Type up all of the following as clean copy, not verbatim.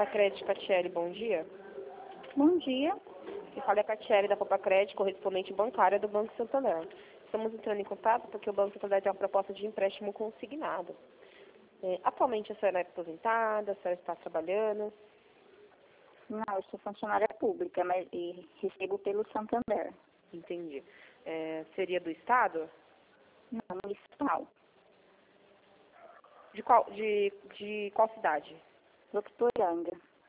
Popacred Catiele, bom dia. Bom dia. Que fala é a Catiele da Popacred, correspondente bancária do Banco Santander. Estamos entrando em contato porque o Banco Santander tem uma proposta de empréstimo consignado. Atualmente a senhora é aposentada, a senhora está trabalhando? Não, eu sou funcionária pública, mas recebo pelo Santander. Entendi. Seria do Estado? Não, municipal. De qual cidade? Votuporanga.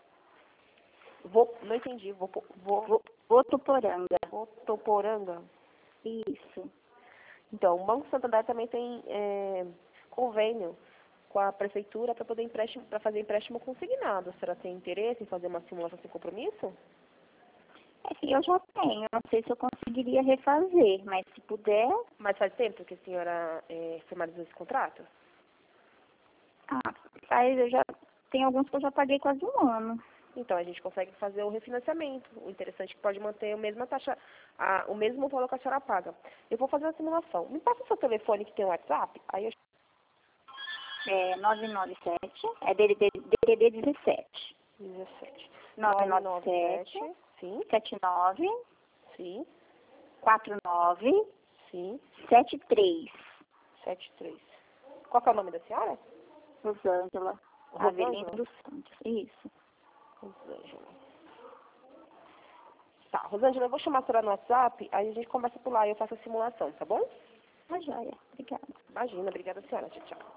Não entendi. Votuporanga. Votuporanga? Isso. Então, o Banco Santander também tem convênio com a prefeitura para fazer empréstimo consignado. A senhora tem interesse em fazer uma simulação sem compromisso? Sim, eu já tenho. Não sei se eu conseguiria refazer, mas se puder... Mas faz tempo que a senhora formalizou esse contrato? Tem alguns que eu já paguei quase um ano. Então, a gente consegue fazer o refinanciamento. O interessante é que pode manter a mesma taxa, o mesmo valor que a senhora paga. Eu vou fazer uma simulação. Me passa o seu telefone que tem o WhatsApp, aí eu... 997, é DDD 17. 17. 997, sim, 79, sim, 49, sim, 73. 73. Qual que é o nome da senhora? Rosângela. Avelino dos Santos. Isso. Rosângela. Tá, Rosângela, eu vou chamar a senhora no WhatsApp, aí a gente conversa por lá e eu faço a simulação, tá bom? Tá joia. Obrigada. Imagina, obrigada, senhora. Tchau, tchau.